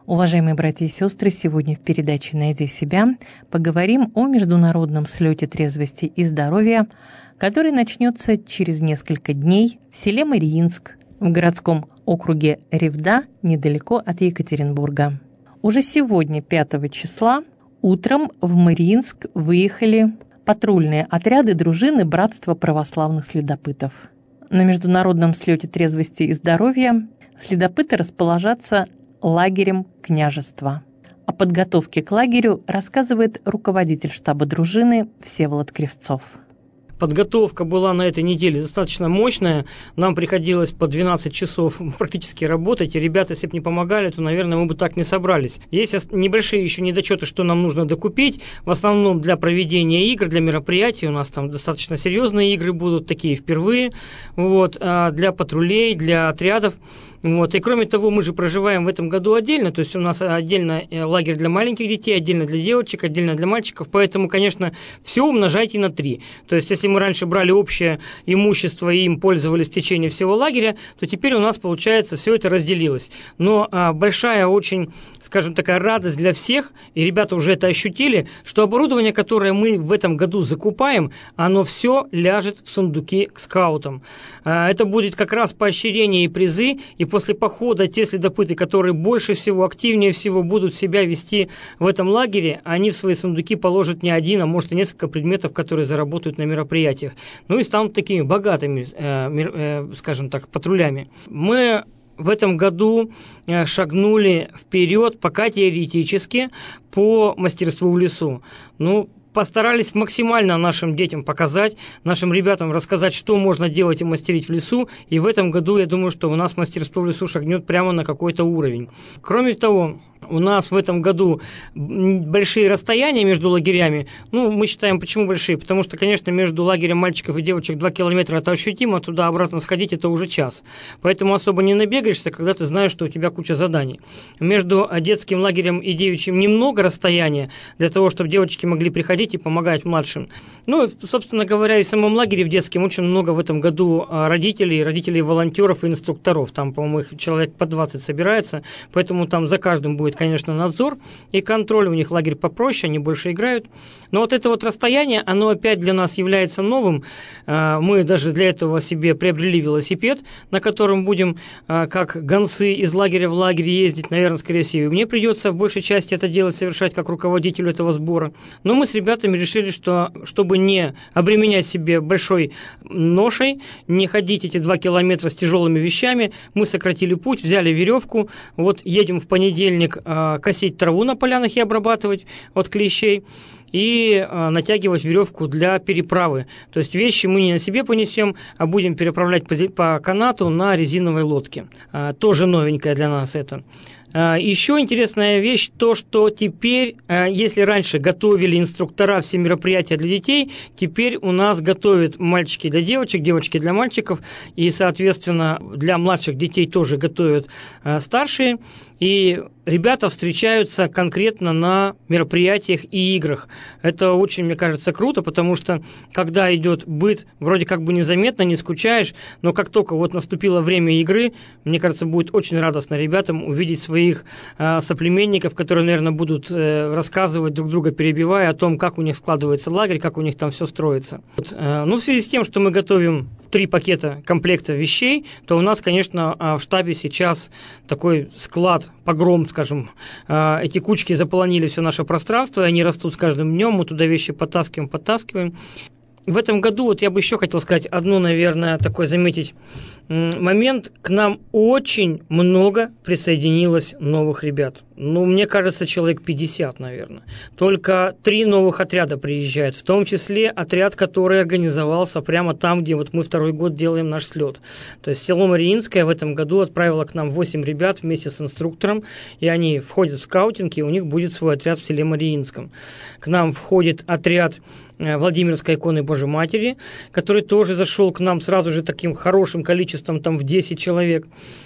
Уважаемые братья и сестры, сегодня в передаче «Найди себя» поговорим о международном слете трезвости и здоровья, который начнется через несколько дней в селе Мариинск в городском округе Ревда, недалеко от Екатеринбурга. Уже сегодня, 5 числа, утром в Мариинск выехали патрульные отряды дружины Братства православных следопытов. На международном слете трезвости и здоровья следопыты расположатся лагерем княжества. О подготовке к лагерю рассказывает руководитель штаба дружины Всеволод Кривцов. Подготовка была на этой неделе достаточно мощная. Нам приходилось по 12 часов практически работать. И ребята, если бы не помогали, то, наверное, мы бы так не собрались. Есть небольшие еще недочеты, что нам нужно докупить. В основном для проведения игр, для мероприятий. У нас там достаточно серьезные игры будут, такие впервые. Для патрулей, для отрядов. И кроме того, мы же проживаем в этом году отдельно, то есть у нас отдельно лагерь для маленьких детей, отдельно для девочек, отдельно для мальчиков, поэтому, конечно, все умножайте на 3. То есть если мы раньше брали общее имущество и им пользовались в течение всего лагеря, то теперь у нас, получается, все это разделилось. Но большая очень, скажем, такая радость для всех, и ребята уже это ощутили, что оборудование, которое мы в этом году закупаем, оно все ляжет в сундуки к скаутам. Это будет как раз поощрение и призы, и после похода те следопыты, которые больше всего, активнее всего будут себя вести в этом лагере, они в свои сундуки положат не один, а может и несколько предметов, которые заработают на мероприятиях. И станут такими богатыми, скажем так, патрулями. Мы в этом году шагнули вперед, пока теоретически, по мастерству в лесу. Постарались максимально нашим детям показать, нашим ребятам рассказать, что можно делать и мастерить в лесу. И в этом году, я думаю, что у нас мастерство в лесу шагнет прямо на какой-то уровень. Кроме того, у нас в этом году большие расстояния между лагерями. Мы считаем, почему большие? Потому что, конечно, между лагерем мальчиков и девочек 2 километра это ощутимо, туда-обратно сходить это уже час. Поэтому особо не набегаешься, когда ты знаешь, что у тебя куча заданий. Между детским лагерем и девичьим немного расстояния для того, чтобы девочки могли приходить и помогать младшим. Собственно говоря, и в самом лагере в детском очень много в этом году родителей, волонтеров и инструкторов. Там, по-моему, их человек по 20 собирается, поэтому там за каждым будет, конечно, надзор и контроль. У них лагерь попроще, они больше играют. Но это расстояние, оно опять для нас является новым. Мы даже для этого себе приобрели велосипед, на котором будем как гонцы из лагеря в лагерь ездить. Наверное, скорее всего, мне придется в большей части это делать, совершать как руководителю этого сбора. Но мы с ребятами решили, что чтобы не обременять себе большой ношей, не ходить эти 2 километра с тяжелыми вещами, мы сократили путь, взяли веревку, едем в понедельник косить траву на полянах и обрабатывать от клещей, и натягивать веревку для переправы. То есть вещи мы не на себе понесем, а будем переправлять по канату на резиновой лодке. Тоже новенькое для нас это. Еще интересная вещь, то, что теперь, если раньше готовили инструктора все мероприятия для детей, теперь у нас готовят мальчики для девочек, девочки для мальчиков, и, соответственно, для младших детей тоже готовят старшие. И ребята встречаются конкретно на мероприятиях и играх. Это очень, мне кажется, круто, потому что, когда идет быт, вроде как бы незаметно, не скучаешь, но как только наступило время игры, мне кажется, будет очень радостно ребятам увидеть своих соплеменников, которые, наверное, будут рассказывать друг друга, перебивая о том, как у них складывается лагерь, как у них там все строится. В связи с тем, что мы готовим 3 пакета комплекта вещей, то у нас, конечно, в штабе сейчас такой склад, погром, скажем. Эти кучки заполонили все наше пространство, и они растут с каждым днем, мы туда вещи подтаскиваем. В этом году, я бы еще хотел сказать наверное, такой заметить момент. К нам очень много присоединилось новых ребят. Мне кажется, человек 50, наверное. Только 3 новых отряда приезжают, в том числе отряд, который организовался прямо там, где мы 2-й год делаем наш слет. То есть село Мариинское в этом году отправило к нам 8 ребят вместе с инструктором, и они входят в скаутинг, и у них будет свой отряд в селе Мариинском. К нам входит отряд Владимирской иконы Божьей Матери, который тоже зашел к нам сразу же таким хорошим количеством, там в 10 человек.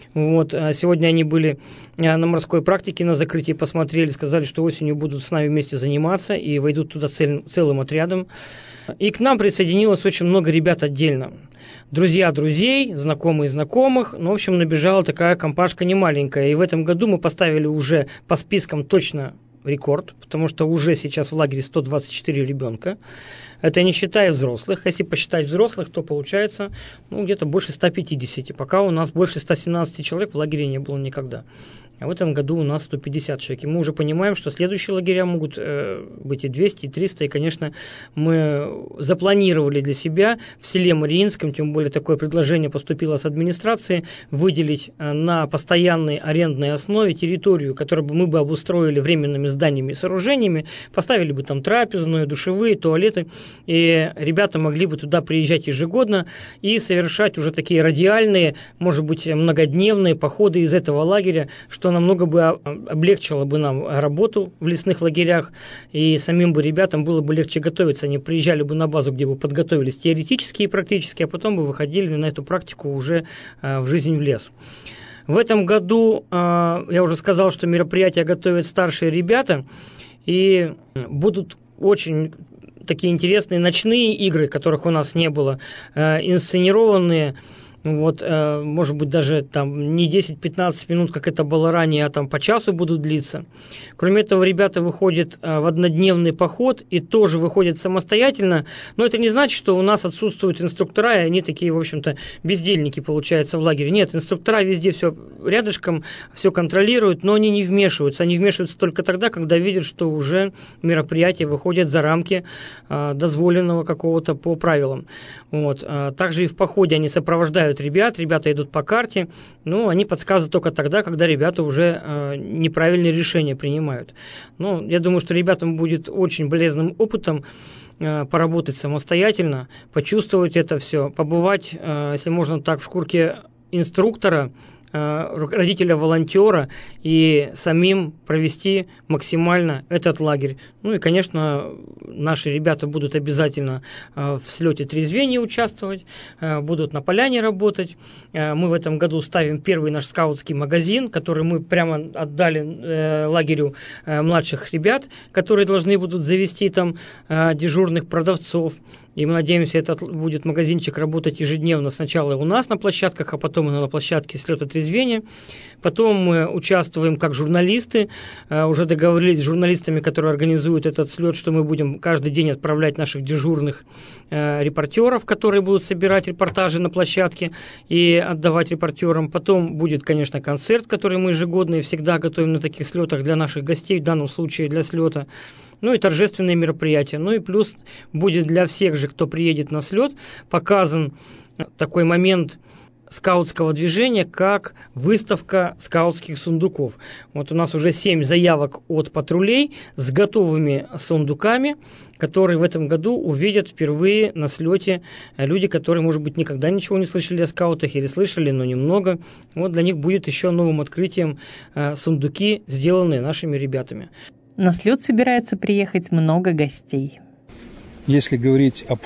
Сегодня они были на морской практике, на закрытии посмотрели, сказали, что осенью будут с нами вместе заниматься и войдут туда целым отрядом. И к нам присоединилось очень много ребят отдельно. Друзья друзей, знакомые знакомых. Ну, в общем, набежала такая компашка немаленькая. И в этом году мы поставили уже по спискам точно рекорд, потому что уже сейчас в лагере 124 ребенка. Это не считая взрослых. Если посчитать взрослых, то получается где-то больше 150. Пока у нас больше 117 человек в лагере не было никогда. А в этом году у нас 150 человек. И мы уже понимаем, что следующие лагеря могут быть и 200, и 300. И, конечно, мы запланировали для себя в селе Мариинском, тем более такое предложение поступило с администрации, выделить на постоянной арендной основе территорию, которую мы бы обустроили временными зданиями и сооружениями, поставили бы там трапезную, душевые, туалеты, и ребята могли бы туда приезжать ежегодно и совершать уже такие радиальные, может быть, многодневные походы из этого лагеря, что намного бы облегчило бы нам работу в лесных лагерях, и самим бы ребятам было бы легче готовиться. Они приезжали бы на базу, где бы подготовились теоретически и практически, а потом бы выходили на эту практику уже в жизнь в лес. В этом году, я уже сказал, что мероприятия готовят старшие ребята, и будут очень такие интересные ночные игры, которых у нас не было, инсценированные. Может быть, даже там не 10-15 минут, как это было ранее, а там по часу будут длиться. Кроме этого, ребята выходят в однодневный поход и тоже выходят самостоятельно. Но это не значит, что у нас отсутствуют инструктора, и они такие, в общем-то, бездельники, получается, в лагере. Нет, инструктора везде все рядышком, все контролируют, но они не вмешиваются. Они вмешиваются только тогда, когда видят, что уже мероприятия выходят за рамки дозволенного какого-то по правилам. Также и в походе они сопровождают ребята идут по карте, они подсказывают только тогда, когда ребята уже неправильные решения принимают. Я думаю, что ребятам будет очень полезным опытом поработать самостоятельно, почувствовать это все, побывать, если можно так, в шкурке инструктора, родителя-волонтера и самим провести максимально этот лагерь. И, конечно, наши ребята будут обязательно в слете трезвения участвовать, будут на поляне работать. Мы в этом году ставим первый наш скаутский магазин, который мы прямо отдали лагерю младших ребят, которые должны будут завести там дежурных продавцов. И мы надеемся, этот будет магазинчик работать ежедневно сначала у нас на площадках, а потом и на площадке слета трезвения. Потом мы участвуем как журналисты, уже договорились с журналистами, которые организуют этот слет, что мы будем каждый день отправлять наших дежурных репортеров, которые будут собирать репортажи на площадке и отдавать репортерам. Потом будет, конечно, концерт, который мы ежегодно и всегда готовим на таких слетах для наших гостей, в данном случае для слета. И торжественные мероприятия. И плюс будет для всех же, кто приедет на слет, показан такой момент скаутского движения, как выставка скаутских сундуков. У нас уже 7 заявок от патрулей с готовыми сундуками, которые в этом году увидят впервые на слете люди, которые, может быть, никогда ничего не слышали о скаутах или слышали, но немного. Для них будет еще новым открытием сундуки, сделанные нашими ребятами. На слет собирается приехать много гостей. Если говорить об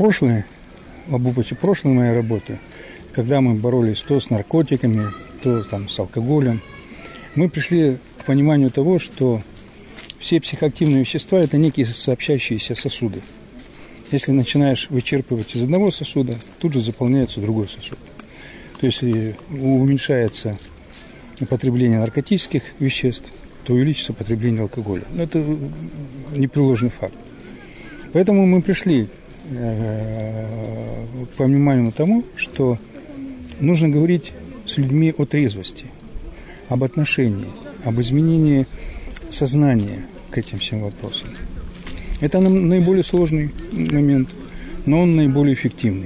опыте прошлой моей работы, когда мы боролись то с наркотиками, то с алкоголем, мы пришли к пониманию того, что все психоактивные вещества – это некие сообщающиеся сосуды. Если начинаешь вычерпывать из одного сосуда, тут же заполняется другой сосуд. То есть уменьшается потребление наркотических веществ, то увеличится потребление алкоголя. Это непреложный факт. Поэтому мы пришли к пониманию тому, что нужно говорить с людьми о трезвости, об отношении, об изменении сознания к этим всем вопросам. Это наиболее сложный момент, но он наиболее эффективный.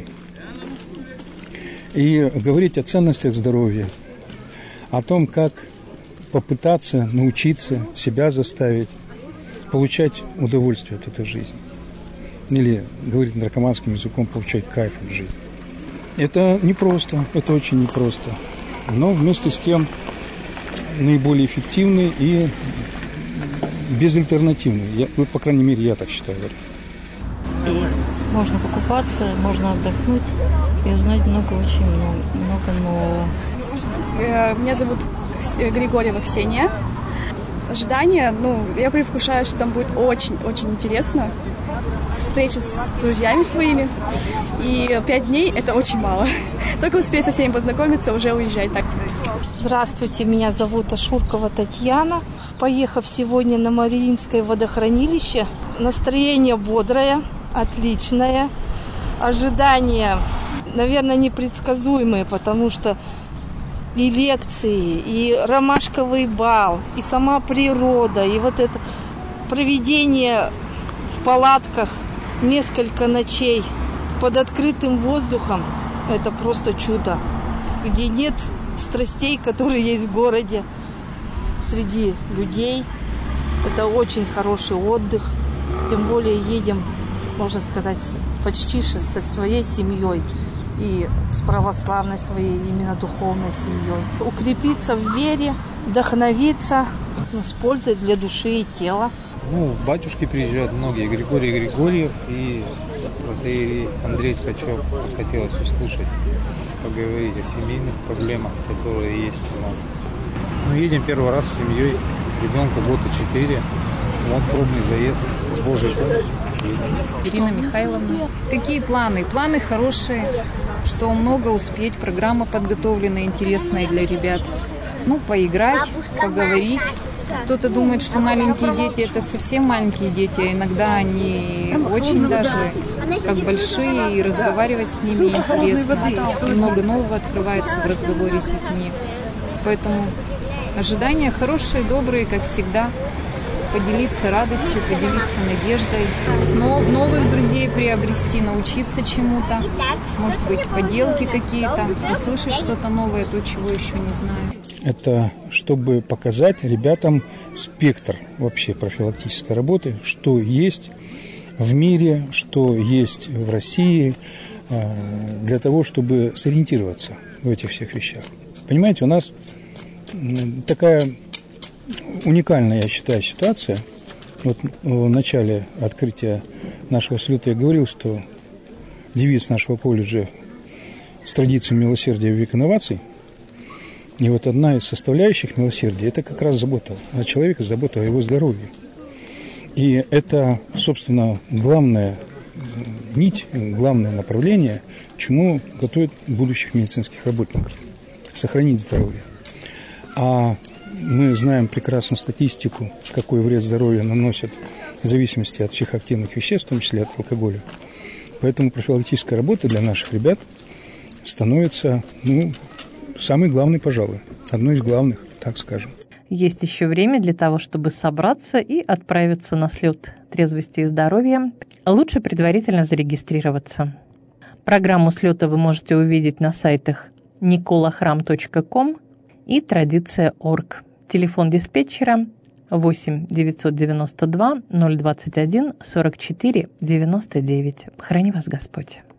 И говорить о ценностях здоровья, о том, как попытаться научиться себя заставить получать удовольствие от этой жизни. Или, говорить наркоманским языком, получать кайф от жизни. Это непросто, это очень непросто. Но вместе с тем наиболее эффективный и безальтернативный. По крайней мере, я так считаю. И можно покупаться, можно отдохнуть и узнать очень много нового. Меня зовут Григорьева Ксения. ожидания, я предвкушаю, что там будет очень-очень интересно. Встреча с друзьями своими. И 5 дней – это очень мало. Только успеть со всеми познакомиться, уже уезжать так. Здравствуйте, меня зовут Ашуркова Татьяна. Поехав сегодня на Мариинское водохранилище, настроение бодрое, отличное. Ожидания, наверное, непредсказуемые, потому что и лекции, и ромашковый бал, и сама природа, и вот это проведение в палатках несколько ночей под открытым воздухом, это просто чудо, где нет страстей, которые есть в городе, среди людей. Это очень хороший отдых, тем более едем, можно сказать, почти со своей семьей и с православной своей, именно духовной семьей. Укрепиться в вере, вдохновиться, с пользой для души и тела. Батюшки приезжают многие, Григорий Григорьев и протоиерей Андрей Ткачев. Хотелось услышать, поговорить о семейных проблемах, которые есть у нас. Едем первый раз с семьей, ребенку года 4, вот пробный заезд с Божьей помощью. Ирина Михайловна. Какие планы? Планы хорошие, что много успеть, программа подготовлена интересная для ребят. Поиграть, поговорить. Кто-то думает, что маленькие дети – это совсем маленькие дети, а иногда они очень даже как большие, и разговаривать с ними интересно. И много нового открывается в разговоре с детьми. Поэтому ожидания хорошие, добрые, как всегда. Поделиться радостью, поделиться надеждой, новых друзей приобрести, научиться чему-то, может быть, поделки какие-то, услышать что-то новое, то, чего еще не знаю. Это чтобы показать ребятам спектр вообще профилактической работы, что есть в мире, что есть в России, для того, чтобы сориентироваться в этих всех вещах. Понимаете, у нас такая уникальная, я считаю, ситуация. Вот в начале открытия нашего слета я говорил, что девиз нашего колледжа с традицией милосердия в век инноваций. И вот одна из составляющих милосердия – это как раз забота о человеке, забота о его здоровье. И это, собственно, главная нить, главное направление, к чему готовят будущих медицинских работников – сохранить здоровье. А мы знаем прекрасно статистику, какой вред здоровью наносят в зависимости от психоактивных веществ, в том числе от алкоголя. Поэтому профилактическая работа для наших ребят становится, самой главной, пожалуй, одной из главных, так скажем. Есть еще время для того, чтобы собраться и отправиться на слет трезвости и здоровья. Лучше предварительно зарегистрироваться. Программу слета вы можете увидеть на сайтах nikolahram.com и tradiция.org. Телефон диспетчера 8 992 021 44 99. Храни вас Господь.